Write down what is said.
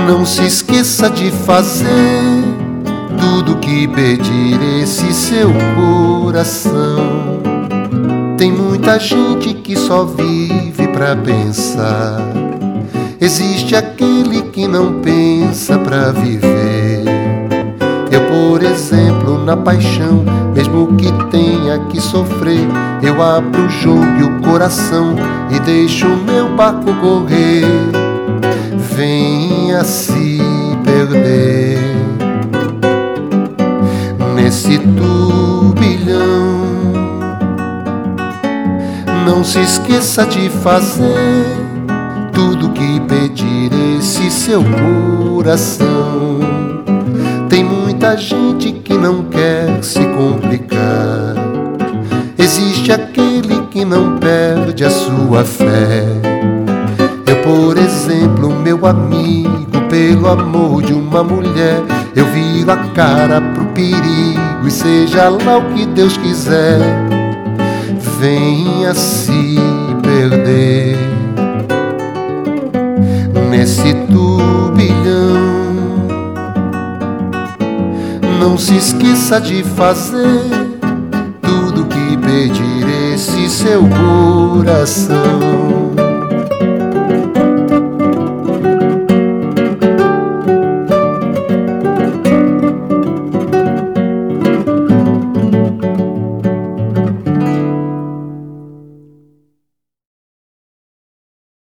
Não se esqueça de fazer tudo que pedir esse seu coração. Tem muita gente que só vive pra pensar. Existe aquele que não pensa pra viver. Eu, por exemplo, na paixão, mesmo que tenha que sofrer, eu abro o jogo e o coração e deixo o meu barco correr. Venha se perder nesse turbilhão. Não se esqueça de fazer tudo que pedir esse seu coração. Tem muita gente que não quer se complicar. Existe aquele que não perde a sua fé. Eu, por exemplo, meu amigo, pelo amor de uma mulher, eu viro a cara pro perigo e seja lá o que Deus quiser. Venha se perder nesse turbilhão. Não se esqueça de fazer tudo que pedir esse seu coração.